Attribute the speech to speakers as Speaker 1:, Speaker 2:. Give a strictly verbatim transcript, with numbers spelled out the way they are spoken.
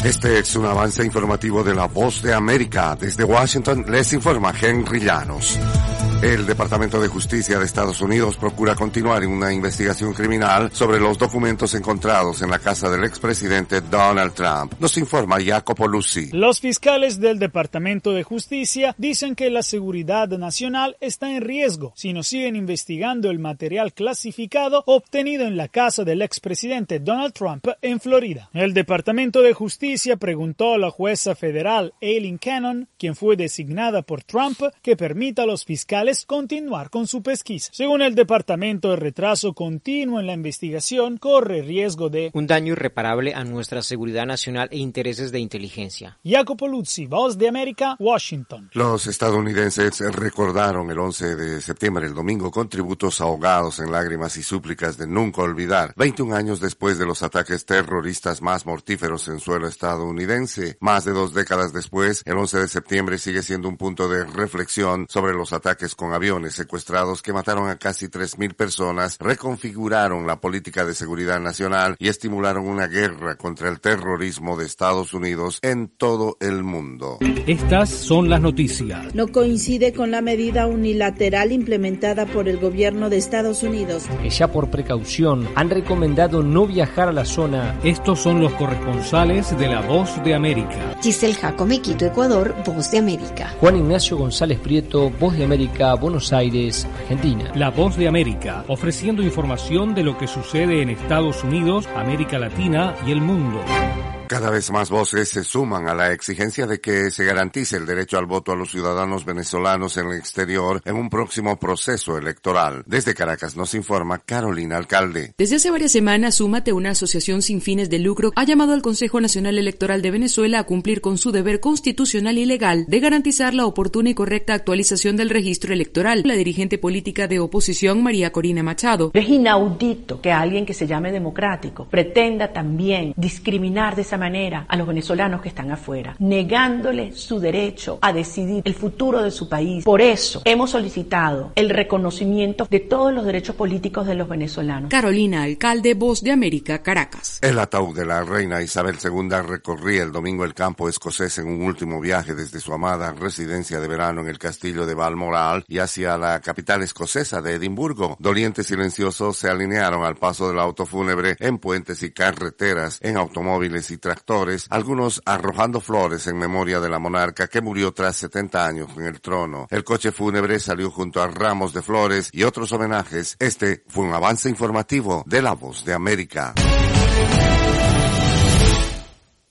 Speaker 1: Este es un avance informativo de La Voz de América. Desde Washington les informa Henry Llanos. El Departamento de Justicia de Estados Unidos procura continuar una investigación criminal sobre los documentos encontrados en la casa del expresidente Donald Trump. Nos informa Jacopo Luzzi.
Speaker 2: Los fiscales del Departamento de Justicia dicen que la seguridad nacional está en riesgo si no siguen investigando el material clasificado obtenido en la casa del expresidente Donald Trump en Florida. El Departamento de Justicia preguntó a la jueza federal Aileen Cannon, quien fue designada por Trump, que permita a los fiscales continuar con su pesquisa. Según el departamento, el retraso continuo en la investigación corre riesgo de
Speaker 3: un daño irreparable a nuestra seguridad nacional e intereses de inteligencia.
Speaker 2: Jacopo Luzzi, Voz de América, Washington.
Speaker 1: Los estadounidenses recordaron el once de septiembre, el domingo, con tributos ahogados en lágrimas y súplicas de nunca olvidar, veintiún años después de los ataques terroristas más mortíferos en suelo estadounidense. Más de dos décadas después, el once de septiembre sigue siendo un punto de reflexión sobre los ataques con aviones secuestrados que mataron a casi tres mil personas, reconfiguraron la política de seguridad nacional y estimularon una guerra contra el terrorismo de Estados Unidos en todo el mundo.
Speaker 4: Estas son las noticias.
Speaker 5: No coincide con la medida unilateral implementada por el gobierno de Estados Unidos.
Speaker 6: Que ya por precaución han recomendado no viajar a la zona.
Speaker 4: Estos son los corresponsales de La Voz de América.
Speaker 7: Giselle Jacome, Quito, Ecuador, Voz de América.
Speaker 6: Juan Ignacio González Prieto, Voz de América, Buenos Aires, Argentina.
Speaker 4: La Voz de América, ofreciendo información de lo que sucede en Estados Unidos, América Latina y el mundo.
Speaker 1: Cada vez más voces se suman a la exigencia de que se garantice el derecho al voto a los ciudadanos venezolanos en el exterior en un próximo proceso electoral. Desde Caracas nos informa Carolina Alcalde.
Speaker 8: Desde hace varias semanas, Súmate, una asociación sin fines de lucro, ha llamado al Consejo Nacional Electoral de Venezuela a cumplir con su deber constitucional y legal de garantizar la oportuna y correcta actualización del registro electoral. La dirigente política de oposición, María Corina Machado.
Speaker 9: Es inaudito que alguien que se llame democrático pretenda también discriminar de esa manera a los venezolanos que están afuera, negándole su derecho a decidir el futuro de su país. Por eso hemos solicitado el reconocimiento de todos los derechos políticos de los venezolanos.
Speaker 8: Carolina Alcalde, Voz de América, Caracas.
Speaker 1: El ataúd de la reina Isabel segunda recorría el domingo el campo escocés en un último viaje desde su amada residencia de verano en el castillo de Balmoral y hacia la capital escocesa de Edimburgo. Dolientes silenciosos se alinearon al paso del auto fúnebre en puentes y carreteras, en automóviles y tractores, algunos arrojando flores en memoria de la monarca que murió tras setenta años en el trono. El coche fúnebre salió junto a ramos de flores y otros homenajes. Este fue un avance informativo de La Voz de América.